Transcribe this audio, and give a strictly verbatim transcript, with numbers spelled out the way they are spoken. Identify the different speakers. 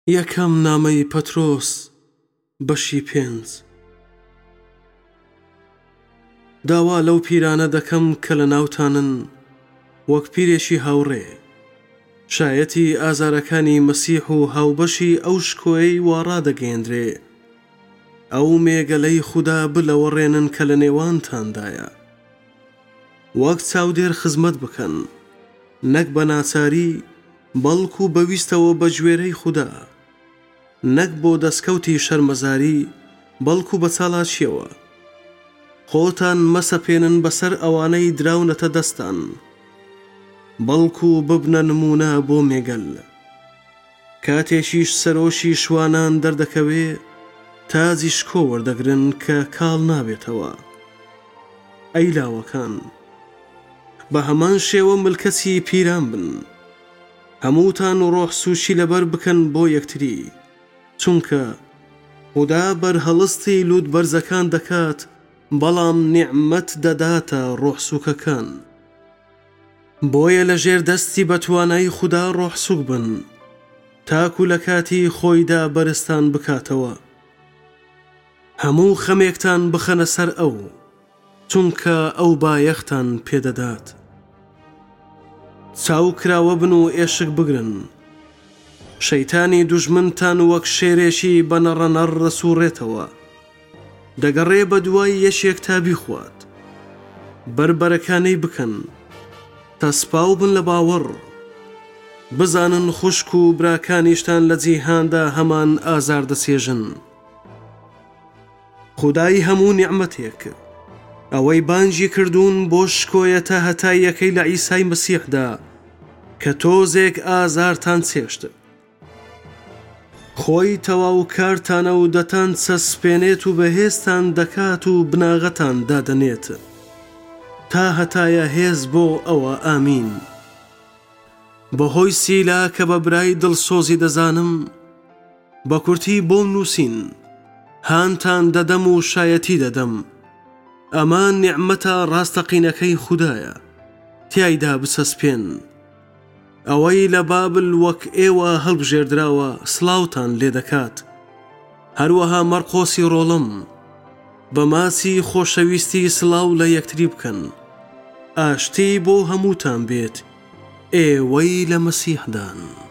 Speaker 1: یەکەم نامەی پەترۆس بەشی پێنج. داوا لەو پیرانە دەکەم کە لە ناوتانن وەک پیرێکی هاوڕێ شایەتی ئازارەکانی مەسیح و هاوبەشی ئەو شکۆیەی وا ڕادەگەیەندرێ ئەو مێگەلەی خودا بلەوەڕێنن کە لە نێوانتاندایە، وەک چاودێر خزمەت بکەن، نەک بە ناچاری بەڵکو بەویستەوە بە گوێرەی خودا، نەک بۆ دەستکەوتی شەرمەزاری بەڵکو بە چالاکیەوە. خۆتان مەسەپێنن بەسەر ئەوانەی دراونەتە دەستان، بەڵکو ببنە نمونە بۆ مێگەل. کاتێکیش سەرۆشی شوانان دەردەکەوێ تاجی شکۆ وەردەگرن کە کاڵ نابێتەوە. ئەی لاوەکان، بە هەمان شێوە ملکەتی پیران بن، هەمووتان ڕۆح سووشی لەبەر بکەن بۆ یەکتری، چونکە خودا بەرهەڵستی لوود بەرزەکان دەکات بەڵام نیعمەت دەداتە ڕۆح سووکەکان. بۆیە لە ژێر دەستی بەتوانای خودا ڕۆح سووک بن تاکو لە کاتی خۆیدا بەرزتان بکاتەوە. هەموو خەمێکتان بخەنە سەر ئەو، چونکە ئەو بایەختان پێدەدات. چاو کراوە بن و ئێشک بگرن، شەیتانی دوژمنتان وەک شێرێکی بەنەڕەنەڕ دەسووڕێتەوە، دەگەڕێ بە دوای یەشێک تا بیخوات. بربەرەکانەی بکەن، تەسپاو بن لە باوەڕ، بزانن خوشک و براکانیشتان لە جیهاندا هەمان ئازار دەسێژن. خودای هەموو نیعمەتێک ئەوەی بانگی کردوون بۆ شکۆیەتە هەتاییەکەی لە عیسای مەسیحدا کە تۆزێک ئازارتان چێشت. خۆی تەواو کارتانە و دەتان چەسپێنێت و بەهێزتان دەکات و بناغەتان دادەنێت تا هەتایە هێز بۆ ئەوە. ئامین. بەهۆی سیلا کە بە برای دڵسۆزی دەزانم بە کورتی بۆم نووسین، هانتان دەدەم و شایەتی دەدەم. ئەمان نیعمەتە ڕاستەقینەکەی خودایە، تیایدا بچەسپێن. ئەوەی لە بابل وەک ئێوە هەڵبژێردراوە سڵاوتان لێ دەکات. هەروەها مەرقۆسی ڕۆڵم بە ماچی خۆشەویستی سڵاو لە یەکتری بکەن. ئاشتی بۆ هەمووتان بێت ئێوەی لە مەسیحدان.